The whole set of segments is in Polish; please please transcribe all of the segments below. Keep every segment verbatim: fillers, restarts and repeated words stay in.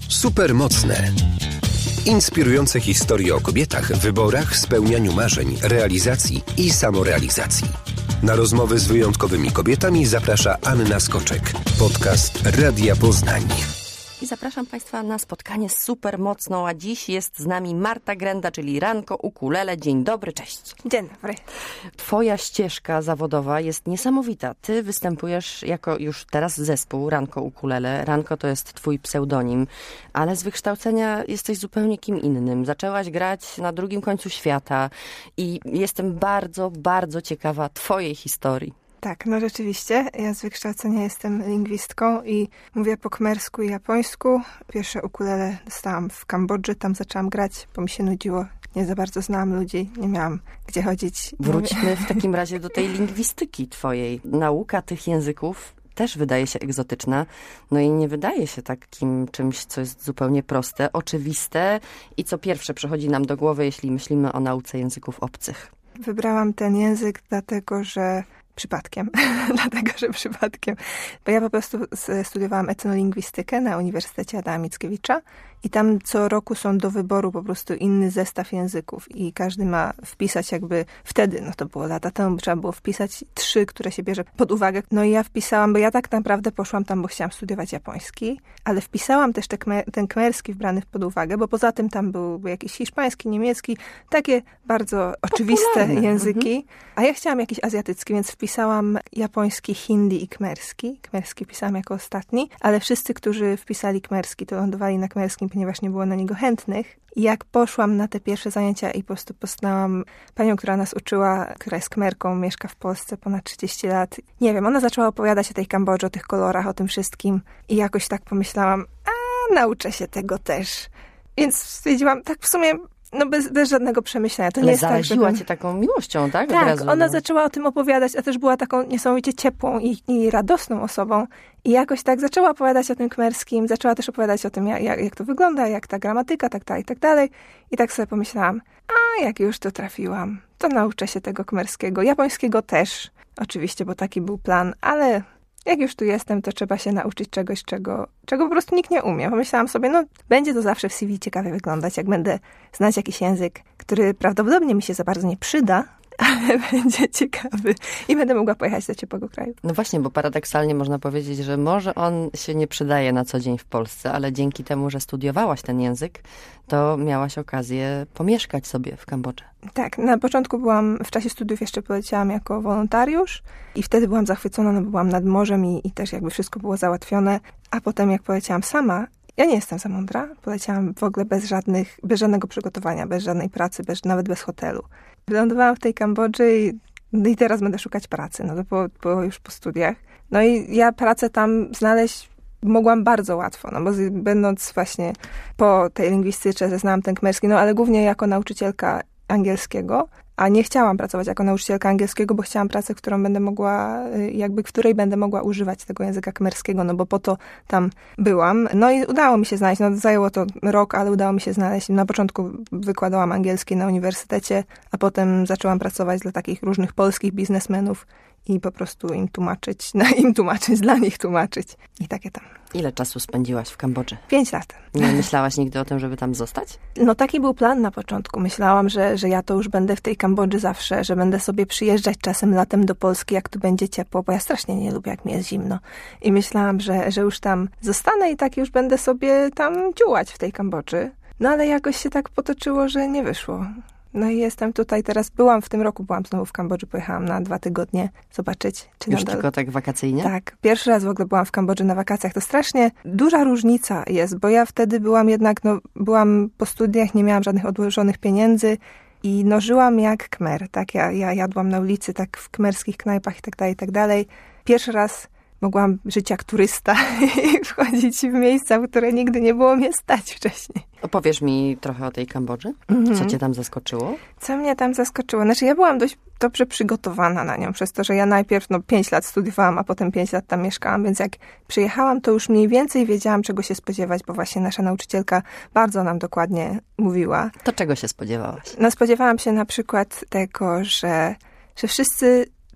Supermocne. Inspirujące historie o kobietach, wyborach, spełnianiu marzeń, realizacji i samorealizacji. Na rozmowy z wyjątkowymi kobietami zaprasza Anna Skoczek. Podcast Radia Poznań. I zapraszam Państwa na spotkanie z Supermocną, a dziś jest z nami Marta Grenda, czyli Ranko Ukulele. Dzień dobry, cześć. Dzień dobry. Twoja ścieżka zawodowa jest niesamowita. Ty występujesz jako już teraz zespół Ranko Ukulele. Ranko to jest twój pseudonim, ale z wykształcenia jesteś zupełnie kim innym. Zaczęłaś grać na drugim końcu świata i jestem bardzo, bardzo ciekawa twojej historii. Tak, no rzeczywiście. Ja z wykształcenia jestem lingwistką i mówię po khmersku i japońsku. Pierwsze ukulele dostałam w Kambodży, tam zaczęłam grać, bo mi się nudziło. Nie za bardzo znałam ludzi, nie miałam gdzie chodzić. Wróćmy w takim razie do tej lingwistyki twojej. Nauka tych języków też wydaje się egzotyczna, no i nie wydaje się takim czymś, co jest zupełnie proste, oczywiste i co pierwsze przychodzi nam do głowy, jeśli myślimy o nauce języków obcych. Wybrałam ten język dlatego, że Przypadkiem. Dlatego, że przypadkiem. Bo ja po prostu studiowałam etnolingwistykę na Uniwersytecie Adama Mickiewicza i tam co roku są do wyboru po prostu inny zestaw języków i każdy ma wpisać jakby, wtedy, no to było lata temu, trzeba było wpisać trzy, które się bierze pod uwagę. No i ja wpisałam, bo ja tak naprawdę poszłam tam, bo chciałam studiować japoński, ale wpisałam też te kmer, ten kmerski wbrany pod uwagę, bo poza tym tam był jakiś hiszpański, niemiecki, takie bardzo oczywiste popularne języki, mhm. A ja chciałam jakiś azjatycki, więc wpisałam japoński, hindi i kmerski. Kmerski pisałam jako ostatni, ale wszyscy, którzy wpisali kmerski, to lądowali na kmerskim, ponieważ nie było na niego chętnych. I jak poszłam na te pierwsze zajęcia i po prostu poznałam panią, która nas uczyła, która jest kmerką, mieszka w Polsce ponad trzydzieści lat. Nie wiem, ona zaczęła opowiadać o tej Kambodży, o tych kolorach, o tym wszystkim. I jakoś tak pomyślałam, a nauczę się tego też. Więc stwierdziłam, tak w sumie... No bez, bez żadnego przemyślenia. To Ale nie jest zaraziła tak, że... cię taką miłością, tak? Tak, Od razu, ona no. zaczęła o tym opowiadać, a też była taką niesamowicie ciepłą i, i radosną osobą. I jakoś tak zaczęła opowiadać o tym kmerskim, zaczęła też opowiadać o tym, jak, jak to wygląda, jak ta gramatyka, tak dalej, tak dalej. I tak sobie pomyślałam, a jak już to trafiłam, to nauczę się tego kmerskiego. Japońskiego też, oczywiście, bo taki był plan, ale... Jak już tu jestem, to trzeba się nauczyć czegoś, czego, czego po prostu nikt nie umie. Pomyślałam sobie, no będzie to zawsze w C V ciekawie wyglądać, jak będę znać jakiś język, który prawdopodobnie mi się za bardzo nie przyda, ale będzie ciekawy i będę mogła pojechać do ciepłego kraju. No właśnie, bo paradoksalnie można powiedzieć, że może on się nie przydaje na co dzień w Polsce, ale dzięki temu, że studiowałaś ten język, to miałaś okazję pomieszkać sobie w Kambodży. Tak, na początku byłam, w czasie studiów jeszcze poleciałam jako wolontariusz i wtedy byłam zachwycona, no bo byłam nad morzem i, i też jakby wszystko było załatwione, a potem jak poleciałam sama, ja nie jestem za mądra, poleciałam w ogóle bez żadnych, bez żadnego przygotowania, bez żadnej pracy, bez, nawet bez hotelu. Wylądowałam w tej Kambodży i, no i teraz będę szukać pracy, no to po, po, już po studiach. No i ja pracę tam znaleźć mogłam bardzo łatwo, no bo z, będąc właśnie po tej lingwistyce, znałam ten kmerski, no ale głównie jako nauczycielka angielskiego, a nie chciałam pracować jako nauczycielka angielskiego, bo chciałam pracę, którą będę mogła, jakby w której będę mogła używać tego języka kmerskiego, no bo po to tam byłam. No i udało mi się znaleźć, no zajęło to rok, ale udało mi się znaleźć. Na początku wykładałam angielski na uniwersytecie, a potem zaczęłam pracować dla takich różnych polskich biznesmenów i po prostu im tłumaczyć, no im tłumaczyć, dla nich tłumaczyć. I takie tam. Ile czasu spędziłaś w Kambodży? Pięć lat. Nie myślałaś nigdy o tym, żeby tam zostać? No taki był plan na początku. Myślałam, że, że ja to już będę w tej Kambodży zawsze, że będę sobie przyjeżdżać czasem latem do Polski, jak tu będzie ciepło, bo ja strasznie nie lubię, jak mi jest zimno. I myślałam, że, że już tam zostanę i tak już będę sobie tam dziułać w tej Kambodży. No ale jakoś się tak potoczyło, że nie wyszło. No i jestem tutaj teraz, byłam w tym roku, byłam znowu w Kambodży, pojechałam na dwa tygodnie zobaczyć, czy Już nadal... tylko tak wakacyjnie? Tak, pierwszy raz w ogóle byłam w Kambodży na wakacjach. To strasznie duża różnica jest, bo ja wtedy byłam jednak, no byłam po studiach, nie miałam żadnych odłożonych pieniędzy i no żyłam jak Kmer, tak? Ja, ja jadłam na ulicy, tak w kmerskich knajpach i tak dalej, i tak dalej. Pierwszy raz mogłam żyć jak turysta i wchodzić w miejsca, w które nigdy nie było mnie stać wcześniej. Opowiesz mi trochę o tej Kambodży? Mhm. Co cię tam zaskoczyło? Co mnie tam zaskoczyło? Znaczy ja byłam dość dobrze przygotowana na nią, przez to, że ja najpierw no pięć lat studiowałam, a potem pięć lat tam mieszkałam, więc jak przyjechałam, to już mniej więcej wiedziałam, czego się spodziewać, bo właśnie nasza nauczycielka bardzo nam dokładnie mówiła. To czego się spodziewałaś? No spodziewałam się na przykład tego, że, że wszyscy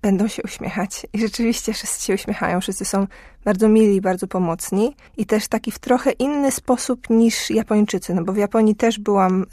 będą się uśmiechać. I rzeczywiście wszyscy się uśmiechają, wszyscy są bardzo mili, bardzo pomocni i też taki w trochę inny sposób niż Japończycy, no bo w Japonii też byłam,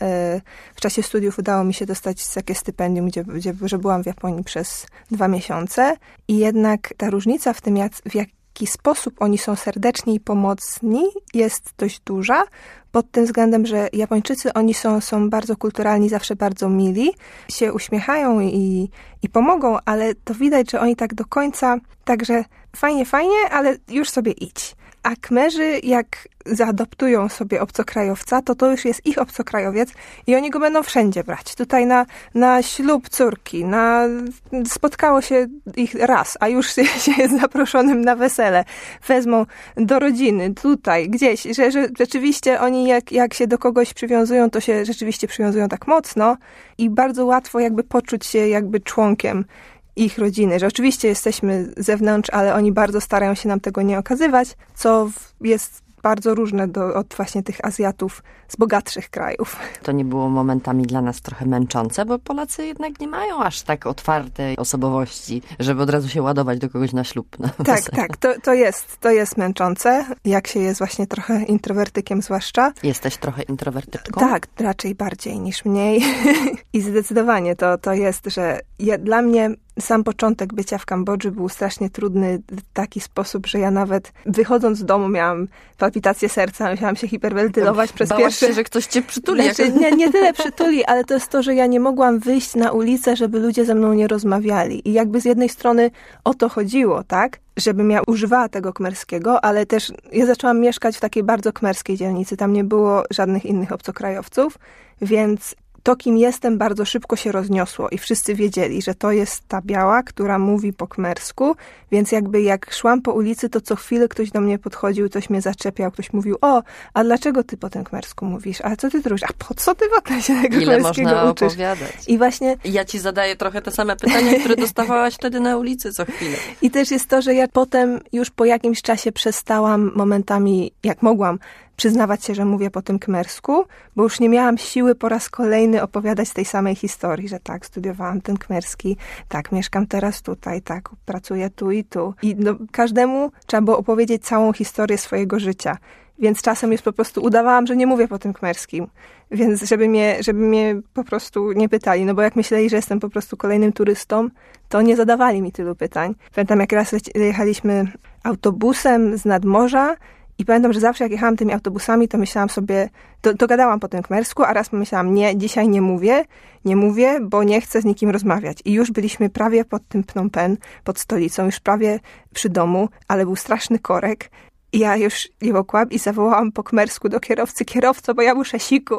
w czasie studiów udało mi się dostać takie stypendium, gdzie, gdzie że byłam w Japonii przez dwa miesiące i jednak ta różnica w tym, jak, w jaki sposób oni są serdeczni i pomocni, jest dość duża, pod tym względem, że Japończycy, oni są, są bardzo kulturalni, zawsze bardzo mili, się uśmiechają i, i pomogą, ale to widać, że oni tak do końca, także fajnie, fajnie, ale już sobie idź. A Kmerzy, jak zaadoptują sobie obcokrajowca, to to już jest ich obcokrajowiec i oni go będą wszędzie brać. Tutaj na, na ślub córki, na, spotkało się ich raz, a już się, się jest zaproszonym na wesele. Wezmą do rodziny, tutaj, gdzieś, że, że rzeczywiście oni jak, jak się do kogoś przywiązują, to się rzeczywiście przywiązują tak mocno i bardzo łatwo jakby poczuć się jakby członkiem ich rodziny, że oczywiście jesteśmy z zewnątrz, ale oni bardzo starają się nam tego nie okazywać, co jest bardzo różne do, od właśnie tych Azjatów z bogatszych krajów. To nie było momentami dla nas trochę męczące, bo Polacy jednak nie mają aż tak otwartej osobowości, żeby od razu się ładować do kogoś na ślub. Na tak, wesele. tak, to, to, jest, to jest męczące, jak się jest właśnie trochę introwertykiem zwłaszcza. Jesteś trochę introwertyczką? Tak, raczej bardziej niż mniej. I zdecydowanie to, to jest, że ja, dla mnie sam początek bycia w Kambodży był strasznie trudny w taki sposób, że ja nawet wychodząc z domu miałam palpitację serca, musiałam się hiperwentylować przez Bałaś pierwsze... się, że ktoś cię przytuli. Znaczy, jak... nie, nie tyle przytuli, ale to jest to, że ja nie mogłam wyjść na ulicę, żeby ludzie ze mną nie rozmawiali. I jakby z jednej strony o to chodziło, tak? Żebym ja używała tego kmerskiego, ale też ja zaczęłam mieszkać w takiej bardzo kmerskiej dzielnicy. Tam nie było żadnych innych obcokrajowców, więc to, kim jestem, bardzo szybko się rozniosło i wszyscy wiedzieli, że to jest ta biała, która mówi po kmersku, więc jakby jak szłam po ulicy, to co chwilę ktoś do mnie podchodził, ktoś mnie zaczepiał, ktoś mówił, o, a dlaczego ty po tym kmersku mówisz? A co ty tu robisz? A po co ty w ogóle się tego Ile kmerskiego można uczysz? opowiadać? I właśnie... Ja ci zadaję trochę te same pytania, które dostawałaś wtedy na ulicy co chwilę. I też jest to, że ja potem już po jakimś czasie przestałam momentami, jak mogłam, przyznawać się, że mówię po tym kmersku, bo już nie miałam siły po raz kolejny opowiadać tej samej historii, że tak, studiowałam ten kmerski, tak, mieszkam teraz tutaj, tak, pracuję tu i tu. I no, każdemu trzeba było opowiedzieć całą historię swojego życia. Więc czasem już po prostu udawałam, że nie mówię po tym kmerskim. Więc żeby mnie, żeby mnie po prostu nie pytali, no bo jak myśleli, że jestem po prostu kolejnym turystą, to nie zadawali mi tylu pytań. Pamiętam, jak raz jechaliśmy autobusem z nadmorza i pamiętam, że zawsze jak jechałam tymi autobusami, to myślałam sobie, to, to gadałam po tym kmersku, a raz pomyślałam, nie, dzisiaj nie mówię, nie mówię, bo nie chcę z nikim rozmawiać. I już byliśmy prawie pod tym Phnom Penh, pod stolicą, już prawie przy domu, ale był straszny korek. I ja już nie mogłam i zawołałam po kmersku do kierowcy, kierowco, bo ja muszę siku.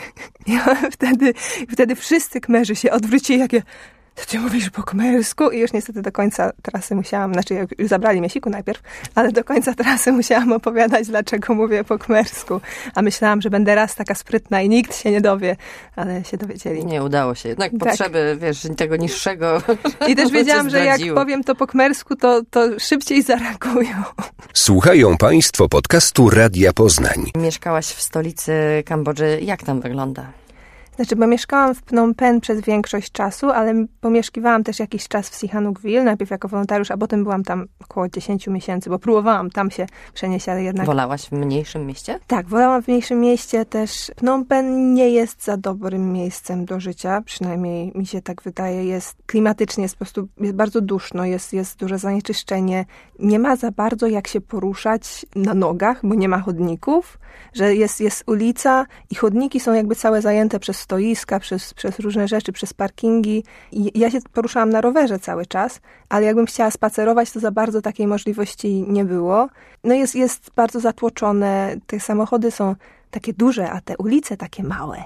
I wtedy, wtedy wszyscy Kmerzy się odwrócili, jakie, to ty mówisz po kmersku? I już niestety do końca trasy musiałam, znaczy już zabrali mnie siku najpierw, ale do końca trasy musiałam opowiadać, dlaczego mówię po kmersku. A myślałam, że będę raz taka sprytna i nikt się nie dowie, ale się dowiedzieli. Nie udało się. Jednak tak. Potrzeby, wiesz, tego niższego. I też wiedziałam, że jak powiem to po kmersku, to, to szybciej zareagują. Słuchają Państwo podcastu Radia Poznań. Mieszkałaś w stolicy Kambodży. Jak tam wygląda? Znaczy, bo mieszkałam w Phnom Penh przez większość czasu, ale pomieszkiwałam też jakiś czas w Sihanoukville, najpierw jako wolontariusz, a potem byłam tam około dziesięć miesięcy, bo próbowałam tam się przenieść, ale jednak... Wolałaś w mniejszym mieście? Tak, wolałam w mniejszym mieście też. Phnom Penh nie jest za dobrym miejscem do życia, przynajmniej mi się tak wydaje. Jest klimatycznie, jest po prostu jest bardzo duszno, jest, jest duże zanieczyszczenie. Nie ma za bardzo jak się poruszać na nogach, bo nie ma chodników, że jest, jest ulica i chodniki są jakby całe zajęte przez stoiska, przez, przez różne rzeczy, przez parkingi. I ja się poruszałam na rowerze cały czas, ale jakbym chciała spacerować, to za bardzo takiej możliwości nie było. No jest, jest bardzo zatłoczone, te samochody są takie duże, a te ulice takie małe.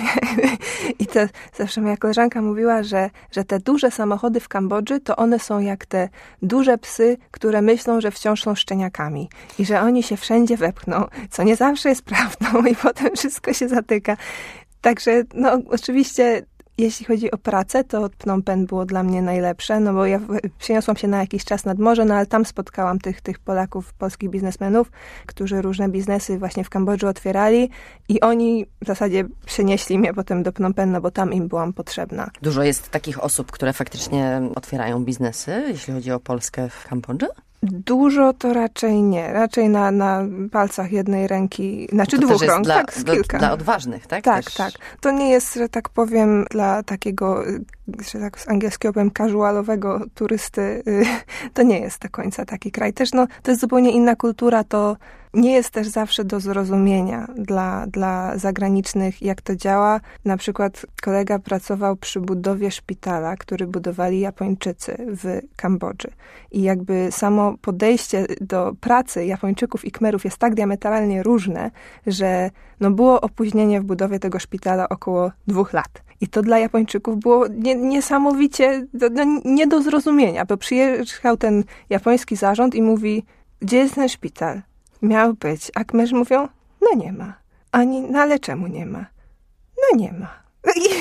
I to zawsze moja koleżanka mówiła, że, że te duże samochody w Kambodży, to one są jak te duże psy, które myślą, że wciąż są szczeniakami. I że oni się wszędzie wepchną, co nie zawsze jest prawdą i potem wszystko się zatyka. Także, no oczywiście jeśli chodzi o pracę, to Phnom Penh było dla mnie najlepsze, no bo ja przeniosłam się na jakiś czas nad morze, no ale tam spotkałam tych, tych Polaków, polskich biznesmenów, którzy różne biznesy właśnie w Kambodży otwierali i oni w zasadzie przenieśli mnie potem do Phnom Penh, no bo tam im byłam potrzebna. Dużo jest takich osób, które faktycznie otwierają biznesy, jeśli chodzi o Polskę w Kambodży? Dużo to raczej nie. Raczej na, na palcach jednej ręki, znaczy to dwóch rąk, dla, tak, z kilka. Dla odważnych, tak? Tak, też... tak. To nie jest, że tak powiem, dla takiego, że tak z angielskiego powiem, casualowego turysty. To nie jest do końca taki kraj. Też no, to jest zupełnie inna kultura, to nie jest też zawsze do zrozumienia dla, dla zagranicznych, jak to działa. Na przykład kolega pracował przy budowie szpitala, który budowali Japończycy w Kambodży. I jakby samo podejście do pracy Japończyków i Khmerów jest tak diametralnie różne, że no było opóźnienie w budowie tego szpitala około dwóch lat. I to dla Japończyków było nie, niesamowicie no, nie do zrozumienia, bo przyjechał ten japoński zarząd i mówi, gdzie jest ten szpital? Miał być. A Khmerzy mówią, no nie ma. Ani, no ale czemu nie ma? No nie ma.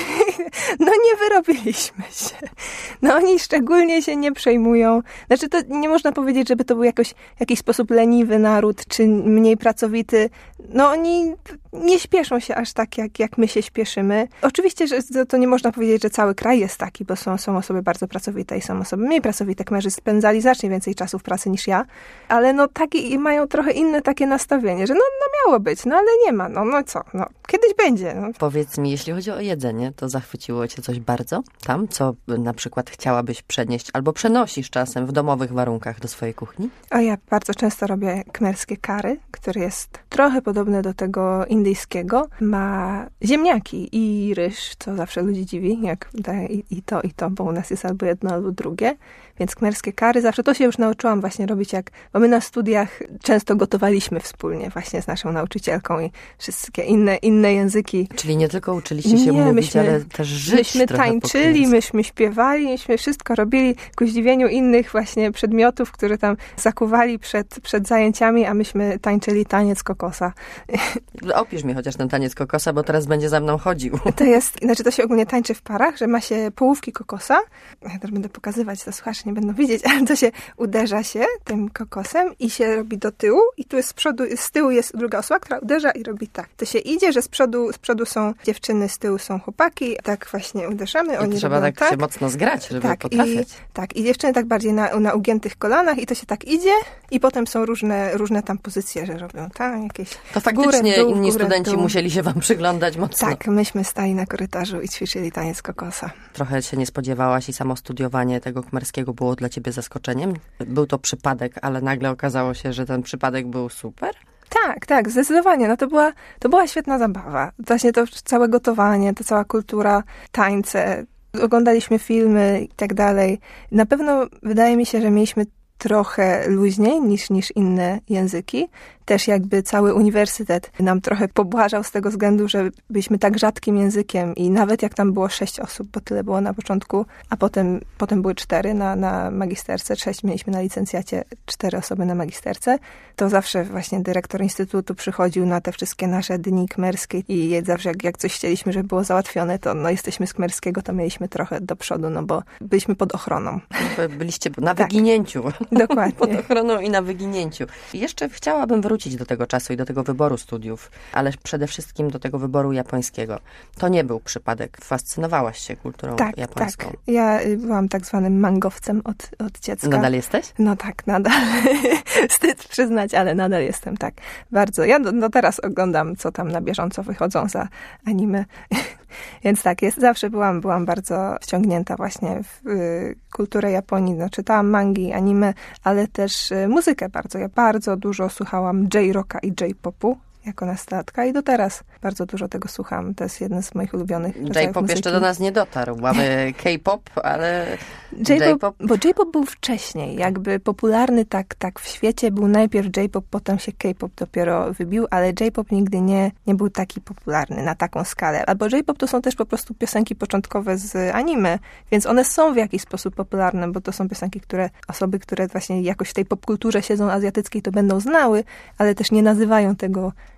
No nie wyrobiliśmy się. No oni szczególnie się nie przejmują. Znaczy to nie można powiedzieć, żeby to był jakoś, jakiś sposób leniwy naród, czy mniej pracowity. No oni nie śpieszą się aż tak, jak, jak my się śpieszymy. Oczywiście, że to, to nie można powiedzieć, że cały kraj jest taki, bo są, są osoby bardzo pracowite i są osoby mniej pracowite. Khmerzy spędzali znacznie więcej czasu w pracy niż ja, ale no taki, mają trochę inne takie nastawienie, że no, no miało być, no ale nie ma, no, no co, no kiedyś będzie. No. Powiedz mi, jeśli chodzi o jedzenie, to zachwyciło cię coś bardzo tam, co na przykład chciałabyś przenieść albo przenosisz czasem w domowych warunkach do swojej kuchni? O, ja bardzo często robię khmerskie curry, który jest trochę podobny do tego indyjskiego. Ma ziemniaki i ryż, co zawsze ludzi dziwi, jak daje i, i to, i to, bo u nas jest albo jedno, albo drugie. Więc khmerskie curry, zawsze to się już nauczyłam właśnie robić, jak, bo my na studiach często gotowaliśmy wspólnie właśnie z naszą nauczycielką i wszystkie inne, inne języki. Czyli nie tylko uczyliście się nie, mówić, myśmy, ale też żyć. Myśmy tańczyli, myśmy śpiewali, myśmy wszystko robili ku zdziwieniu innych właśnie przedmiotów, które tam zakuwali przed, przed zajęciami, a myśmy tańczyli taniec kokosa. Opisz mi chociaż ten taniec kokosa, bo teraz będzie za mną chodził. To jest, znaczy to się ogólnie tańczy w parach, że ma się połówki kokosa. Ja też będę pokazywać, to słuchacze nie będą widzieć, ale to się uderza się tym kokosem i się robi do tyłu i tu jest z przodu, z tyłu jest druga osoba, która uderza i robi tak. To się idzie, że z przodu, z przodu są dziewczyny, z tyłu są chłopaki, tak właśnie uderzamy. I oni trzeba tak, tak się mocno zgrać, żeby tak, potrafić. I, tak, i dziewczyny tak bardziej na, na ugiętych kolanach i to się tak idzie i potem są różne, różne tam pozycje, że robią tak, jakieś To faktycznie górę, dół, inni górę, studenci dół. musieli się wam przyglądać mocno. Tak, myśmy stali na korytarzu i ćwiczyli taniec kokosa. Trochę się nie spodziewałaś i samo studiowanie tego khmerskiego było dla ciebie zaskoczeniem? Był to przypadek, ale nagle okazało się, że ten przypadek był super? Tak, tak, zdecydowanie. No to była, to była świetna zabawa. Właśnie to całe gotowanie, to cała kultura, tańce. Oglądaliśmy filmy i tak dalej. Na pewno wydaje mi się, że mieliśmy trochę luźniej niż, niż inne języki. Też jakby cały uniwersytet nam trochę pobłażał z tego względu, że byliśmy tak rzadkim językiem i nawet jak tam było sześć osób, bo tyle było na początku, a potem, potem były cztery na, na magisterce, sześć mieliśmy na licencjacie, cztery osoby na magisterce, to zawsze właśnie dyrektor instytutu przychodził na te wszystkie nasze dni khmerskie i zawsze jak, jak coś chcieliśmy, żeby było załatwione, to no jesteśmy z khmerskiego, to mieliśmy trochę do przodu, no bo byliśmy pod ochroną. Byliście na wyginięciu. Dokładnie. Pod ochroną i na wyginięciu. I jeszcze chciałabym wrócić do tego czasu i do tego wyboru studiów, ale przede wszystkim do tego wyboru japońskiego. To nie był przypadek. Fascynowałaś się kulturą tak, japońską. Tak, ja byłam tak zwanym mangowcem od, od dziecka. Nadal jesteś? No tak, nadal. Wstyd przyznać, ale nadal jestem, tak. Bardzo. Ja do, do teraz oglądam, co tam na bieżąco wychodzą za anime. Więc tak, jest, zawsze byłam, byłam bardzo wciągnięta właśnie w y, kulturę Japonii. No, czytałam mangi, anime, ale też y, muzykę bardzo. Ja bardzo dużo słuchałam J-rocka i J-popu jako nastolatka i do teraz bardzo dużo tego słucham. To jest jeden z moich ulubionych rodzajów J-pop muzyki. jeszcze do nas nie dotarł. Mamy K-pop, ale J-pop, bo J-pop był wcześniej, jakby popularny tak, tak w świecie był najpierw J-pop, potem się K-pop dopiero wybił, ale J-pop nigdy nie, nie był taki popularny na taką skalę. Albo J-pop to są też po prostu piosenki początkowe z anime, więc one są w jakiś sposób popularne, bo to są piosenki, które osoby, które właśnie jakoś w tej popkulturze siedzą azjatyckiej, to będą znały, ale też nie nazywają tego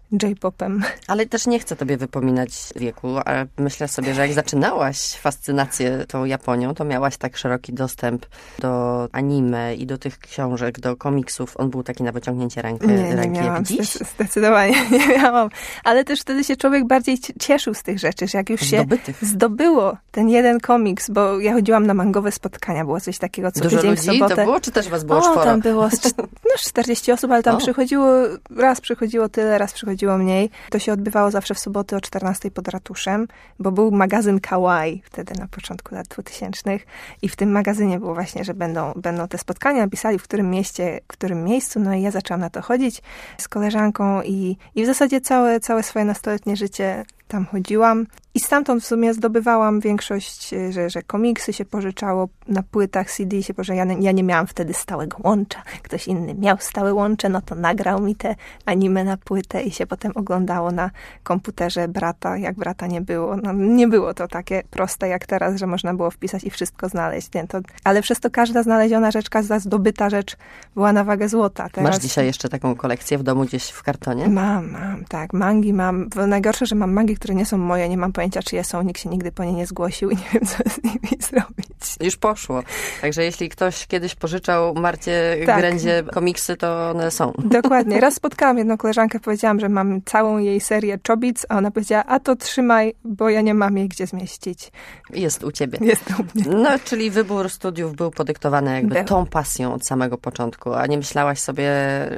J-popem. Ale też nie chcę tobie wypominać wieku, ale myślę sobie, że jak zaczynałaś fascynację tą Japonią, to miałaś tak szeroki dostęp do anime i do tych książek, do komiksów. On był taki na wyciągnięcie ręki, nie, nie ręki miałam, jak dziś? Zdecydowanie nie miałam. Ale też wtedy się człowiek bardziej cieszył z tych rzeczy, że jak już Zdobytych. się zdobyło ten jeden komiks, bo ja chodziłam na mangowe spotkania, było coś takiego co Dużo tydzień ludzi w sobotę. to było, czy też was było O, czworo? tam było no, czterdzieści osób, ale tam o. przychodziło, raz przychodziło tyle, raz przychodziło mniej. To się odbywało zawsze w soboty o czternastej pod ratuszem, bo był magazyn Kawaii wtedy na początku lat dwutysięcznych i w tym magazynie było właśnie, że będą, będą te spotkania, napisali w którym mieście, w którym miejscu, no i ja zaczęłam na to chodzić z koleżanką i, i w zasadzie całe, całe swoje nastoletnie życie tam chodziłam. I stamtąd w sumie zdobywałam większość, że, że komiksy się pożyczało, na płytach C D się pożyczało. Ja, ja nie miałam wtedy stałego łącza. Ktoś inny miał stałe łącze, no to nagrał mi te anime na płytę i się potem oglądało na komputerze brata, jak brata nie było. No, nie było to takie proste jak teraz, że można było wpisać i wszystko znaleźć. Nie, to, ale przez to każda znaleziona rzecz, każda zdobyta rzecz była na wagę złota. Teraz... Masz dzisiaj jeszcze taką kolekcję w domu gdzieś w kartonie? Mam, mam, tak. Mangi mam. Najgorsze, że mam mangi, które nie są moje, nie mam pojęcia, czyje są, nikt się nigdy po nie nie zgłosił i nie wiem, co z nimi zrobić. Już poszło. Także jeśli ktoś kiedyś pożyczał Marcie tak. Grędzie komiksy, to one są. Dokładnie. Raz spotkałam jedną koleżankę, powiedziałam, że mam całą jej serię Chobits, a ona powiedziała, a to trzymaj, bo ja nie mam jej gdzie zmieścić. Jest u ciebie. Jest u mnie. No, czyli wybór studiów był podyktowany jakby był. tą pasją od samego początku, a nie myślałaś sobie,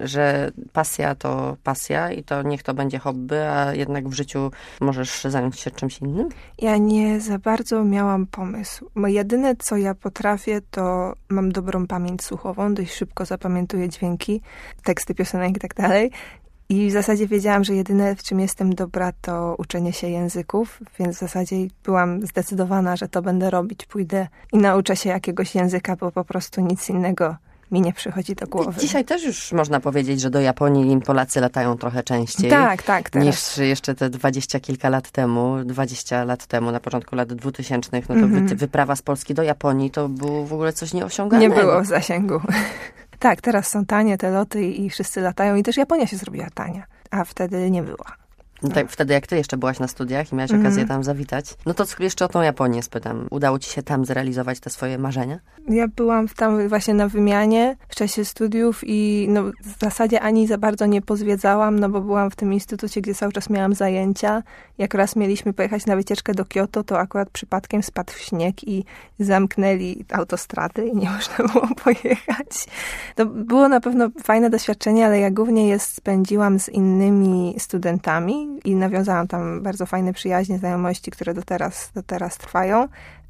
że pasja to pasja i to niech to będzie hobby, a jednak w życiu możesz zająć się czymś innym? Ja nie za bardzo miałam pomysł. Bo jedyne, co ja potrafię, to mam dobrą pamięć słuchową, dość szybko zapamiętuję dźwięki, teksty piosenek i tak dalej. I w zasadzie wiedziałam, że jedyne, w czym jestem dobra, to uczenie się języków, więc w zasadzie byłam zdecydowana, że to będę robić. Pójdę i nauczę się jakiegoś języka, bo po prostu nic innego mi nie przychodzi do głowy. Dzisiaj też już można powiedzieć, że do Japonii Polacy latają trochę częściej. Tak, tak. Teraz. Niż jeszcze te dwadzieścia kilka lat temu, dwadzieścia lat temu, na początku lat dwutysięcznych, no to mm-hmm. wy, wyprawa z Polski do Japonii to było w ogóle coś nieosiągalnego. Nie było w zasięgu. Tak, teraz są tanie te loty i wszyscy latają i też Japonia się zrobiła tania, a wtedy nie była. No tak, wtedy jak ty jeszcze byłaś na studiach i miałaś mm. okazję tam zawitać. No to jeszcze o tą Japonię spytam. Udało ci się tam zrealizować te swoje marzenia? Ja byłam tam właśnie na wymianie w czasie studiów i no, w zasadzie ani za bardzo nie pozwiedzałam, no bo byłam w tym instytucie, gdzie cały czas miałam zajęcia. Jak raz mieliśmy pojechać na wycieczkę do Kioto, to akurat przypadkiem spadł śnieg i zamknęli autostrady i nie można było pojechać. To było na pewno fajne doświadczenie, ale ja głównie je spędziłam z innymi studentami, i nawiązałam tam bardzo fajne przyjaźnie, znajomości, które do teraz, do teraz trwają,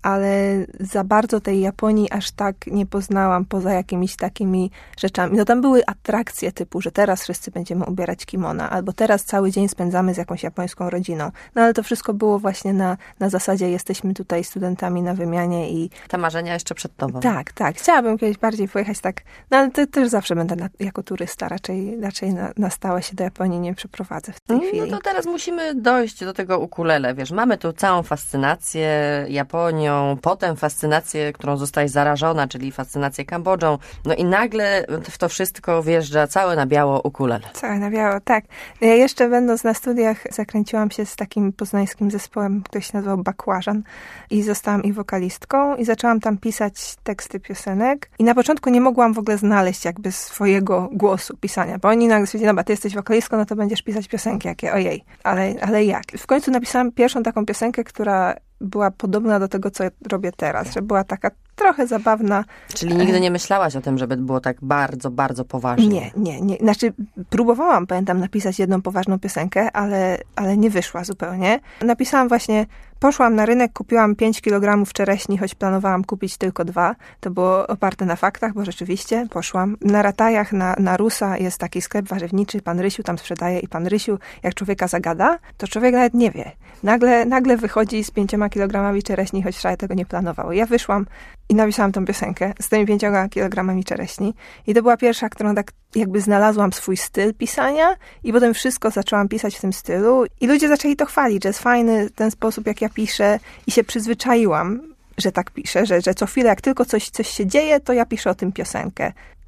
ale za bardzo tej Japonii aż tak nie poznałam poza jakimiś takimi rzeczami. No tam były atrakcje typu, że teraz wszyscy będziemy ubierać kimona, albo teraz cały dzień spędzamy z jakąś japońską rodziną. No ale to wszystko było właśnie na, na zasadzie jesteśmy tutaj studentami na wymianie i... Te marzenia jeszcze przed tobą. Tak, tak. Chciałabym kiedyś bardziej pojechać tak, no ale to też zawsze będę na, jako turysta, raczej, raczej na, na stałe się do Japonii nie przeprowadzę w tej no, chwili. No to teraz musimy dojść do tego ukulele, wiesz, mamy tu całą fascynację Japonią, potem fascynację, którą zostałaś zarażona, czyli fascynację Kambodżą. No i nagle w to wszystko wjeżdża całe na biało ukulele. Całe na biało, tak. Ja jeszcze będąc na studiach zakręciłam się z takim poznańskim zespołem, który się nazywał Bakłażan i zostałam ich wokalistką i zaczęłam tam pisać teksty piosenek i na początku nie mogłam w ogóle znaleźć jakby swojego głosu pisania, bo oni nagle stwierdzili, dobra, ty jesteś wokalistką, no to będziesz pisać piosenki, jakie, ojej, ale, ale jak? W końcu napisałam pierwszą taką piosenkę, która była podobna do tego, co robię teraz, że była taka trochę zabawna. Czyli nigdy nie myślałaś o tym, żeby było tak bardzo, bardzo poważnie? Nie, nie, nie. Znaczy próbowałam, pamiętam, napisać jedną poważną piosenkę, ale, ale nie wyszła zupełnie. Napisałam właśnie, poszłam na rynek, kupiłam pięć kilogramów czereśni, choć planowałam kupić tylko dwa. To było oparte na faktach, bo rzeczywiście poszłam. Na Ratajach, na, na Rusa jest taki sklep warzywniczy, pan Rysiu tam sprzedaje i pan Rysiu, jak człowieka zagada, to człowiek nawet nie wie. Nagle, nagle wychodzi z pięcioma kilogramami czereśni, choć wcale tego nie planował. Ja wyszłam i napisałam tą piosenkę z tymi pięcioma kilogramami czereśni. I to była pierwsza, którą tak jakby znalazłam swój styl pisania i potem wszystko zaczęłam pisać w tym stylu. I ludzie zaczęli to chwalić, że jest fajny ten sposób, jak ja piszę i się przyzwyczaiłam, że tak piszę, że, że co chwilę, jak tylko coś, coś się dzieje, to ja piszę o tym piosenkę.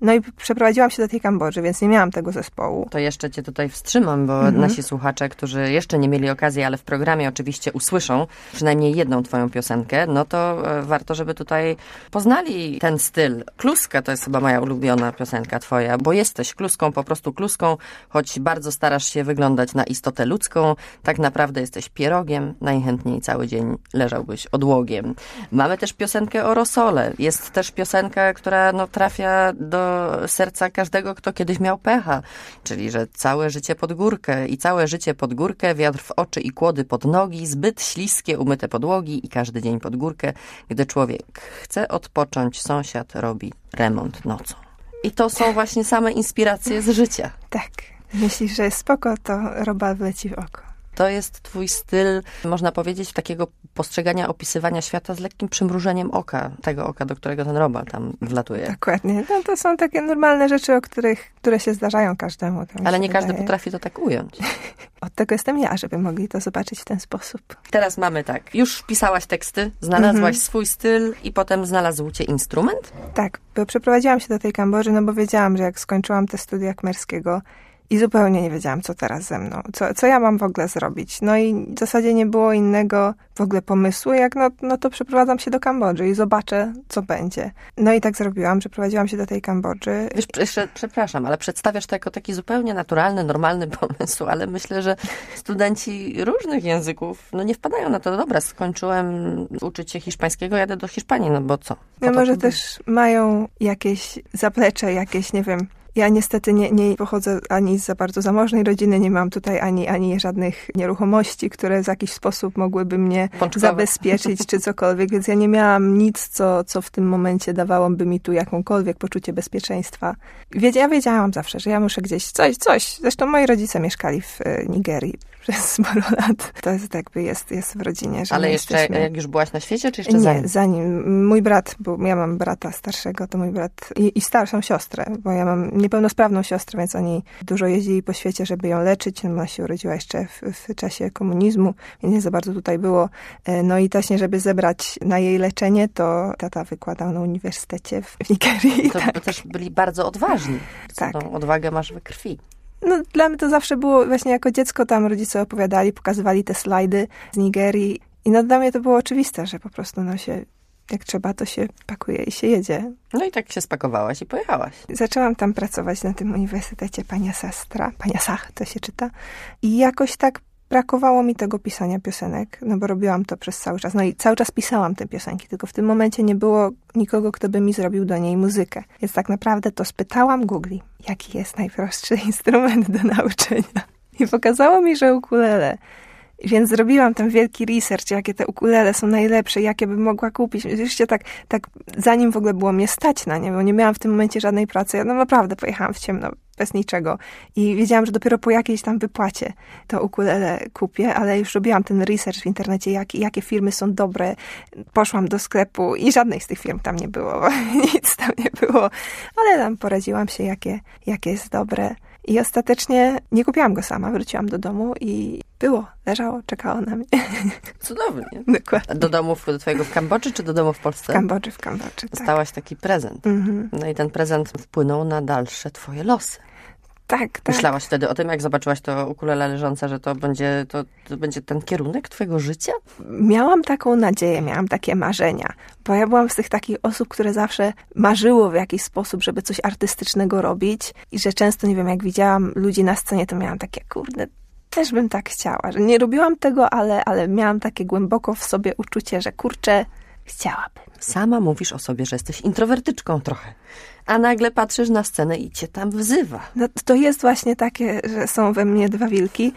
No i przeprowadziłam się do tej Kambodży, więc nie miałam tego zespołu. To jeszcze cię tutaj wstrzymam, bo mhm. nasi słuchacze, którzy jeszcze nie mieli okazji, ale w programie oczywiście usłyszą przynajmniej jedną twoją piosenkę, no to warto, żeby tutaj poznali ten styl. Kluska to jest chyba moja ulubiona piosenka twoja, bo jesteś kluską, po prostu kluską, choć bardzo starasz się wyglądać na istotę ludzką, tak naprawdę jesteś pierogiem, najchętniej cały dzień leżałbyś odłogiem. Mamy też piosenkę o rosole. Jest też piosenka, która no, trafia do serca każdego, kto kiedyś miał pecha, czyli że całe życie pod górkę i całe życie pod górkę, wiatr w oczy i kłody pod nogi, zbyt śliskie umyte podłogi i każdy dzień pod górkę. Gdy człowiek chce odpocząć, sąsiad robi remont nocą. I to są właśnie same inspiracje z życia. Tak. Myślisz, że jest spoko, to robal wleci w oko. To jest twój styl, można powiedzieć, takiego postrzegania, opisywania świata z lekkim przymrużeniem oka. Tego oka, do którego ten robal tam wlatuje. Dokładnie. No, to są takie normalne rzeczy, o których, które się zdarzają każdemu. Ale nie każdy wydaje. Potrafi to tak ująć. Od tego jestem ja, żeby mogli to zobaczyć w ten sposób. Teraz mamy tak. Już pisałaś teksty, znalazłaś mm-hmm. swój styl i potem znalazł cię instrument? Tak, bo przeprowadziłam się do tej Kambodży, no bo wiedziałam, że jak skończyłam te studia khmerskiego, i zupełnie nie wiedziałam, co teraz ze mną. Co, co ja mam w ogóle zrobić. No i w zasadzie nie było innego w ogóle pomysłu, jak no, no to przeprowadzam się do Kambodży i zobaczę, co będzie. No i tak zrobiłam, przeprowadziłam się do tej Kambodży. Wiesz, jeszcze, przepraszam, ale przedstawiasz to jako taki zupełnie naturalny, normalny pomysł, ale myślę, że studenci różnych języków no nie wpadają na to. No dobra, skończyłem uczyć się hiszpańskiego, jadę do Hiszpanii, no bo co? No może też mają jakieś zaplecze, jakieś, nie wiem. Ja niestety nie, nie pochodzę ani z za bardzo zamożnej rodziny, nie mam tutaj ani, ani żadnych nieruchomości, które w jakiś sposób mogłyby mnie Pączkowe. zabezpieczyć czy cokolwiek, więc ja nie miałam nic, co, co w tym momencie dawałoby mi tu jakąkolwiek poczucie bezpieczeństwa. Wiedzia, ja wiedziałam zawsze, że ja muszę gdzieś coś, coś. Zresztą moi rodzice mieszkali w Nigerii przez sporo lat. To jest jakby jest, jest w rodzinie. Że Ale jeszcze jesteśmy... jak już byłaś na świecie, czy jeszcze nie, zanim? zanim. Mój brat, bo ja mam brata starszego, to mój brat i, i starszą siostrę, bo ja mam niepełnosprawną siostrę, więc oni dużo jeździli po świecie, żeby ją leczyć. Ona się urodziła jeszcze w, w czasie komunizmu, więc nie za bardzo tutaj było. No i właśnie, żeby zebrać na jej leczenie, to tata wykładał na uniwersytecie w, w Nigerii. To tak. też byli bardzo odważni. Tak. Tą odwagę masz we krwi. No, dla mnie to zawsze było, właśnie jako dziecko tam rodzice opowiadali, pokazywali te slajdy z Nigerii i no dla mnie to było oczywiste, że po prostu no się, jak trzeba, to się pakuje i się jedzie. No i tak się spakowałaś i pojechałaś. Zaczęłam tam pracować na tym uniwersytecie Pania Sastra, Pania Sach to się czyta i jakoś tak brakowało mi tego pisania piosenek, no bo robiłam to przez cały czas. No i cały czas pisałam te piosenki, tylko w tym momencie nie było nikogo, kto by mi zrobił do niej muzykę. Więc tak naprawdę to spytałam Google, jaki jest najprostszy instrument do nauczenia. I pokazało mi, że ukulele. Więc zrobiłam ten wielki research, jakie te ukulele są najlepsze, jakie bym mogła kupić. Oczywiście tak, tak zanim w ogóle było mnie stać na nie, bo nie miałam w tym momencie żadnej pracy. Ja no naprawdę pojechałam w ciemno, bez niczego. I wiedziałam, że dopiero po jakiejś tam wypłacie to ukulele kupię, ale już robiłam ten research w internecie, jak, jakie firmy są dobre. Poszłam do sklepu i żadnej z tych firm tam nie było. Nic tam nie było. Ale tam poradziłam się, jakie, jakie jest dobre. I ostatecznie nie kupiłam go sama, wróciłam do domu i było, leżało, czekało na mnie. Cudownie. Dokładnie. Do domu do twojego w Kambodży, czy do domu w Polsce? W Kambodży, w Kambodży, Dostałaś tak. taki prezent. Mhm. No i ten prezent wpłynął na dalsze twoje losy. Tak, tak. Myślałaś wtedy o tym, jak zobaczyłaś to ukulele leżące, że to będzie, to, to będzie ten kierunek twojego życia? Miałam taką nadzieję, miałam takie marzenia, bo ja byłam z tych takich osób, które zawsze marzyło w jakiś sposób, żeby coś artystycznego robić i że często, nie wiem, jak widziałam ludzi na scenie, to miałam takie, kurde, też bym tak chciała, że nie robiłam tego, ale, ale miałam takie głęboko w sobie uczucie, że kurczę, chciałabym. Sama mówisz o sobie, że jesteś introwertyczką trochę, a nagle patrzysz na scenę i cię tam wzywa. No to jest właśnie takie, że są we mnie dwa wilki,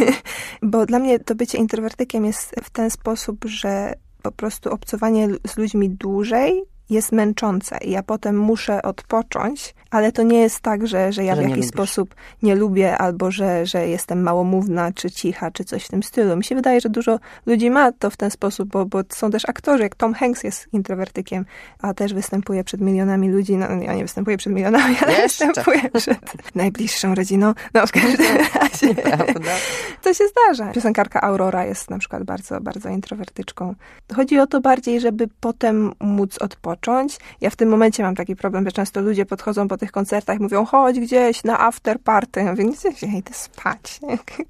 bo dla mnie to bycie introwertykiem jest w ten sposób, że po prostu obcowanie z ludźmi dłużej jest męczące i ja potem muszę odpocząć, ale to nie jest tak, że, że ja że w jakiś sposób nie lubię albo że, że jestem małomówna, czy cicha, czy coś w tym stylu. Mi się wydaje, że dużo ludzi ma to w ten sposób, bo, bo są też aktorzy, jak Tom Hanks jest introwertykiem, a też występuje przed milionami ludzi. No, ja nie występuję przed milionami, ale Jeszcze. występuję przed najbliższą rodziną. No w każdym razie to się zdarza. Piosenkarka Aurora jest na przykład bardzo, bardzo introwertyczką. Chodzi o to bardziej, żeby potem móc odpocząć. odpocząć. Ja w tym momencie mam taki problem, że często ludzie podchodzą po tych koncertach i mówią, chodź gdzieś na after party. Ja mówię, gdzie ja idę spać?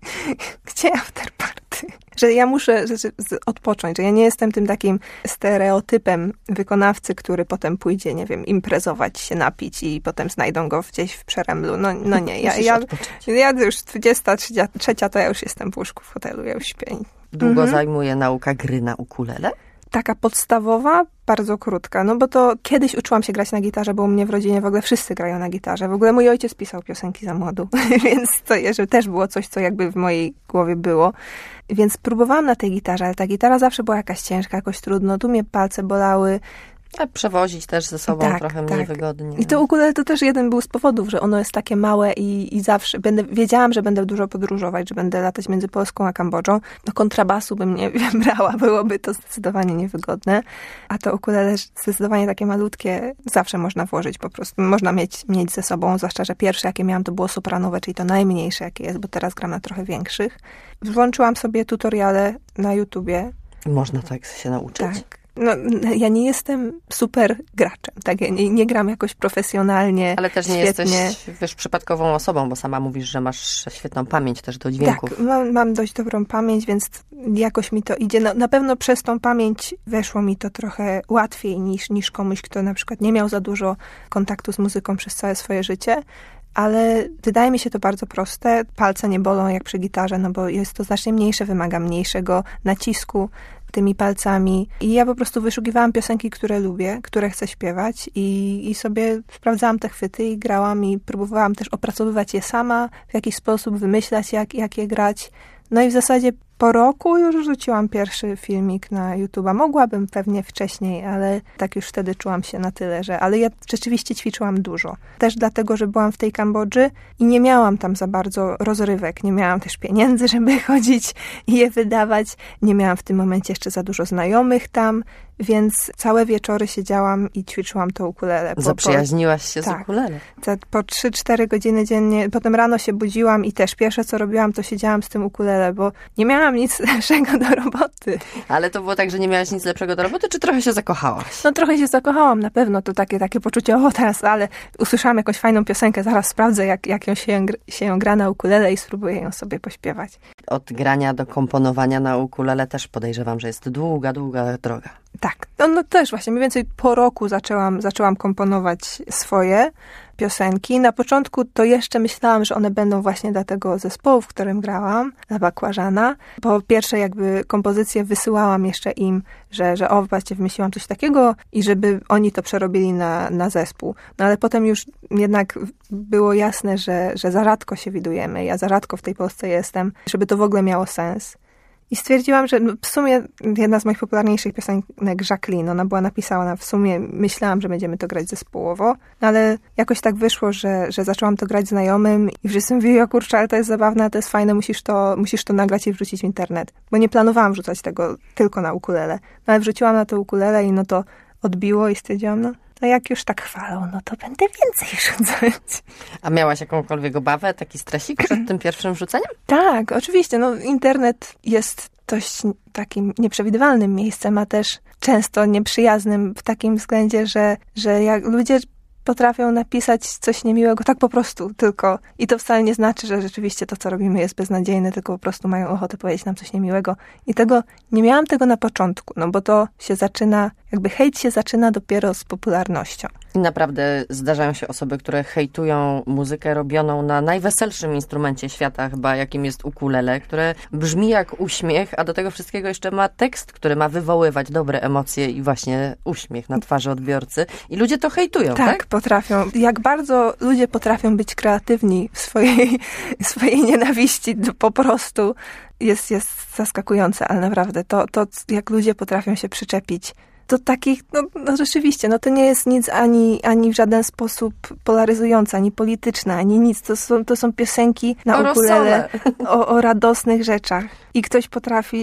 Gdzie after party? Że ja muszę że, że, odpocząć, że ja nie jestem tym takim stereotypem wykonawcy, który potem pójdzie, nie wiem, imprezować się, napić i potem znajdą go gdzieś w Przeremblu. No, no nie, ja, ja, ja już dwudziesta trzecia to ja już jestem w łóżku w hotelu, ja już śpię. Długo mhm. zajmuje nauka gry na ukulele? Taka podstawowa, bardzo krótka, no bo to kiedyś uczyłam się grać na gitarze, bo u mnie w rodzinie w ogóle wszyscy grają na gitarze. W ogóle mój ojciec pisał piosenki za młodu, więc to że też było coś, co jakby w mojej głowie było. Więc próbowałam na tej gitarze, ale ta gitara zawsze była jakaś ciężka, jakoś trudno. Tu mnie palce bolały. A przewozić też ze sobą tak, trochę mniej tak. wygodnie. I to ukulele to też jeden był z powodów, że ono jest takie małe i, i zawsze będę, wiedziałam, że będę dużo podróżować, że będę latać między Polską a Kambodżą. Do kontrabasu bym nie brała, byłoby to zdecydowanie niewygodne. A to ukulele zdecydowanie takie malutkie zawsze można włożyć po prostu. Można mieć, mieć ze sobą, zwłaszcza, że pierwsze jakie miałam to było sopranowe, czyli to najmniejsze jakie jest, bo teraz gram na trochę większych. Włączyłam sobie tutoriale na YouTubie. Można tak się nauczyć? Tak. No, ja nie jestem super graczem, tak? Ja nie, nie gram jakoś profesjonalnie. Ale też nie świetnie. jesteś, wiesz, przypadkową osobą, bo sama mówisz, że masz świetną pamięć też do dźwięków. Tak, mam, mam dość dobrą pamięć, więc jakoś mi to idzie. No, na pewno przez tą pamięć weszło mi to trochę łatwiej niż, niż komuś, kto na przykład nie miał za dużo kontaktu z muzyką przez całe swoje życie. Ale wydaje mi się to bardzo proste. Palce nie bolą jak przy gitarze, no bo jest to znacznie mniejsze, wymaga mniejszego nacisku tymi palcami. I ja po prostu wyszukiwałam piosenki, które lubię, które chcę śpiewać i, i sobie sprawdzałam te chwyty i grałam i próbowałam też opracowywać je sama, w jakiś sposób wymyślać, jak, jak je grać. No i w zasadzie po roku już rzuciłam pierwszy filmik na YouTube'a. Mogłabym pewnie wcześniej, ale tak już wtedy czułam się na tyle, że... Ale ja rzeczywiście ćwiczyłam dużo. Też dlatego, że byłam w tej Kambodży i nie miałam tam za bardzo rozrywek. Nie miałam też pieniędzy, żeby chodzić i je wydawać. Nie miałam w tym momencie jeszcze za dużo znajomych tam, więc całe wieczory siedziałam i ćwiczyłam to ukulele. Po, Zaprzyjaźniłaś się po, z ukulele. Tak, po trzy cztery godziny dziennie. Potem rano się budziłam i też pierwsze, co robiłam, to siedziałam z tym ukulele, bo nie miałam nic lepszego do roboty. Ale to było tak, że nie miałaś nic lepszego do roboty, czy trochę się zakochałaś? No trochę się zakochałam, na pewno. To takie, takie poczucie, o teraz, ale usłyszałam jakąś fajną piosenkę, zaraz sprawdzę, jak, jak ją się, się ją gra na ukulele i spróbuję ją sobie pośpiewać. Od grania do komponowania na ukulele też podejrzewam, że jest długa, długa droga. Tak, no, no też właśnie, mniej więcej po roku zaczęłam, zaczęłam komponować swoje piosenki. Na początku to jeszcze myślałam, że one będą właśnie dla tego zespołu, w którym grałam, dla Bakłażana. Po pierwsze jakby kompozycję wysyłałam jeszcze im, że, że o, właśnie wymyśliłam coś takiego i żeby oni to przerobili na, na zespół. No ale potem już jednak było jasne, że, że za rzadko się widujemy. Ja za rzadko w tej Polsce jestem, żeby to w ogóle miało sens. I stwierdziłam, że w sumie jedna z moich popularniejszych piosenek, Jacqueline, ona była napisana, w sumie myślałam, że będziemy to grać zespołowo, no ale jakoś tak wyszło, że, że zaczęłam to grać znajomym i wszyscy mówili, o kurczę, ale to jest zabawne, to jest fajne, musisz to, musisz to nagrać i wrzucić w internet. Bo nie planowałam wrzucać tego tylko na ukulele. No ale wrzuciłam na to ukulele i no to odbiło i stwierdziłam, no to jak już tak chwalą, no to będę więcej rzucać. A miałaś jakąkolwiek obawę, taki stresik przed tym pierwszym rzuceniem? Tak, oczywiście. No, internet jest dość takim nieprzewidywalnym miejscem, a też często nieprzyjaznym w takim względzie, że, że jak ludzie potrafią napisać coś niemiłego tak po prostu tylko. I to wcale nie znaczy, że rzeczywiście to, co robimy, jest beznadziejne, tylko po prostu mają ochotę powiedzieć nam coś niemiłego. I tego, nie miałam tego na początku, no bo to się zaczyna, jakby hejt się zaczyna dopiero z popularnością. I naprawdę zdarzają się osoby, które hejtują muzykę robioną na najweselszym instrumencie świata, chyba jakim jest ukulele, które brzmi jak uśmiech, a do tego wszystkiego jeszcze ma tekst, który ma wywoływać dobre emocje i właśnie uśmiech na twarzy odbiorcy. I ludzie to hejtują, tak? Tak, potrafią. Jak bardzo ludzie potrafią być kreatywni w swojej, swojej nienawiści po prostu jest, jest zaskakujące, ale naprawdę to, to, jak ludzie potrafią się przyczepić do takich, no, no rzeczywiście, no to nie jest nic ani, ani w żaden sposób polaryzujące, ani polityczne, ani nic. To są, to są piosenki na o ukulele o, o radosnych rzeczach. I ktoś potrafi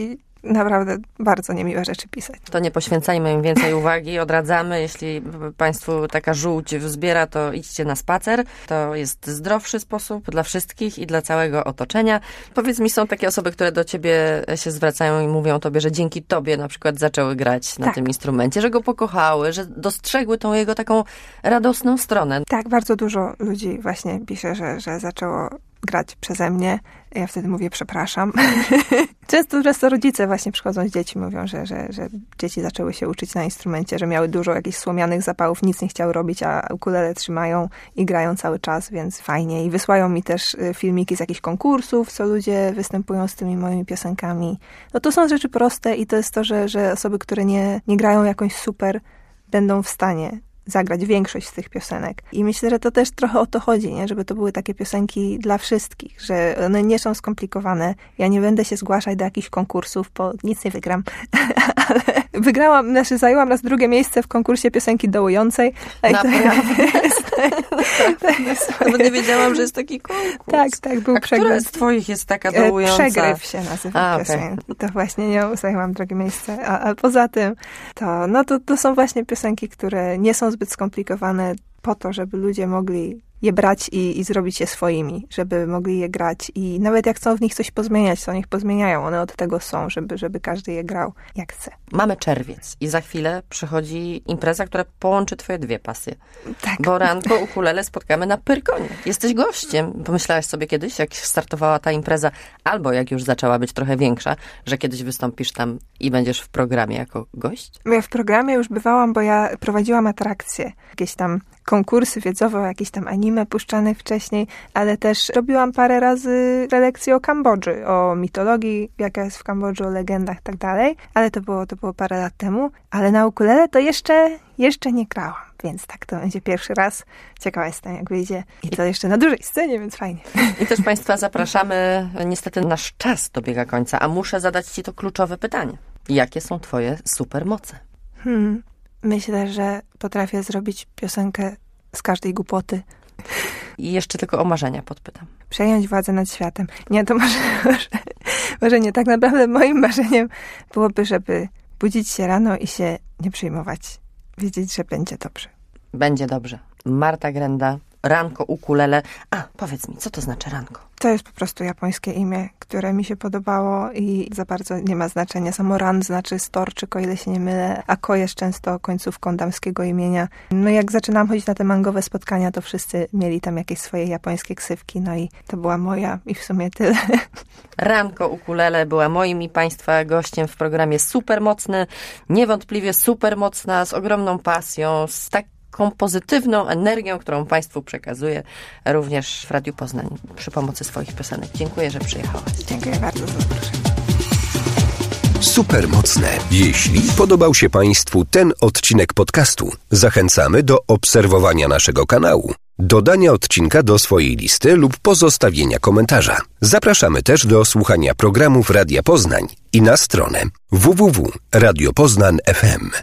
naprawdę bardzo niemiłe rzeczy pisać. To nie poświęcajmy im więcej uwagi, odradzamy. Jeśli Państwu taka żółć wzbiera, to idźcie na spacer. To jest zdrowszy sposób dla wszystkich i dla całego otoczenia. Powiedz mi, są takie osoby, które do ciebie się zwracają i mówią tobie, że dzięki tobie na przykład zaczęły grać na tak. tym instrumencie, że go pokochały, że dostrzegły tą jego taką radosną stronę. Tak, bardzo dużo ludzi właśnie pisze, że, że zaczęło grać przeze mnie. Ja wtedy mówię przepraszam. Często, często rodzice właśnie przychodzą z dziećmi, mówią, że, że, że dzieci zaczęły się uczyć na instrumencie, że miały dużo jakichś słomianych zapałów, nic nie chciały robić, a ukulele trzymają i grają cały czas, więc fajnie. I wysyłają mi też filmiki z jakichś konkursów, co ludzie występują z tymi moimi piosenkami. No to są rzeczy proste i to jest to, że, że osoby, które nie, nie grają jakąś super, będą w stanie zagrać większość z tych piosenek. I myślę, że to też trochę o to chodzi, nie? Żeby to były takie piosenki dla wszystkich, że one nie są skomplikowane. Ja nie będę się zgłaszać do jakichś konkursów, bo nic nie wygram. Ale wygrałam, znaczy zajęłam raz drugie miejsce w konkursie piosenki dołującej. Naprawdę? Nawet nie wiedziałam, że jest taki konkurs. Tak, tak, był A przegryw. która z twoich jest taka dołująca? Przegryw się nazywa A, piosenka. okay. To właśnie nią zajęłam drugie miejsce. A, a poza tym, to, no to, to są właśnie piosenki, które nie są zbyt skomplikowane po to, żeby ludzie mogli je brać i, i zrobić je swoimi, żeby mogli je grać i nawet jak chcą w nich coś pozmieniać, to niech pozmieniają. One od tego są, żeby, żeby każdy je grał jak chce. Mamy czerwiec i za chwilę przychodzi impreza, która połączy twoje dwie pasje. Tak. Bo ranko ukulele spotkamy na Pyrkonie. Jesteś gościem. Pomyślałaś sobie kiedyś, jak startowała ta impreza, albo jak już zaczęła być trochę większa, że kiedyś wystąpisz tam i będziesz w programie jako gość? Ja w programie już bywałam, bo ja prowadziłam atrakcje. Jakieś tam konkursy wiedzowe, jakieś tam anime puszczane wcześniej, ale też robiłam parę razy prelekcje o Kambodży, o mitologii, jaka jest w Kambodży, o legendach i tak dalej, ale to było, to było parę lat temu. Ale na ukulele to jeszcze, jeszcze nie grałam, więc tak, to będzie pierwszy raz. Ciekawa jestem, jak wyjdzie. I to jeszcze na dużej scenie, więc fajnie. I też Państwa zapraszamy. Niestety nasz czas dobiega końca, a muszę zadać Ci to kluczowe pytanie. Jakie są Twoje supermoce? Hmm. Myślę, że potrafię zrobić piosenkę z każdej głupoty. I jeszcze tylko o marzenia podpytam. Przejąć władzę nad światem. Nie, to może, może, może nie. Tak naprawdę moim marzeniem byłoby, żeby budzić się rano i się nie przejmować. Wiedzieć, że będzie dobrze. Będzie dobrze. Marta Grenda, ranko ukulele. A, powiedz mi, co to znaczy ranko? To jest po prostu japońskie imię, które mi się podobało i za bardzo nie ma znaczenia. Samo ran znaczy storczyk, o ile się nie mylę, a ko jest często końcówką damskiego imienia. No jak zaczynałam chodzić na te mangowe spotkania, to wszyscy mieli tam jakieś swoje japońskie ksywki, no i to była moja i w sumie tyle. Ranko ukulele była moim i Państwa gościem w programie Supermocny. Niewątpliwie supermocna, z ogromną pasją, z tak taką pozytywną energią, którą Państwu przekazuję również w Radiu Poznań przy pomocy swoich piosenek. Dziękuję, że przyjechałaś. Dziękuję bardzo za zaproszenie. Supermocne. Jeśli podobał się Państwu ten odcinek podcastu, zachęcamy do obserwowania naszego kanału, dodania odcinka do swojej listy lub pozostawienia komentarza. Zapraszamy też do słuchania programów Radia Poznań i na stronę w w w kropka radio poznań kropka f m.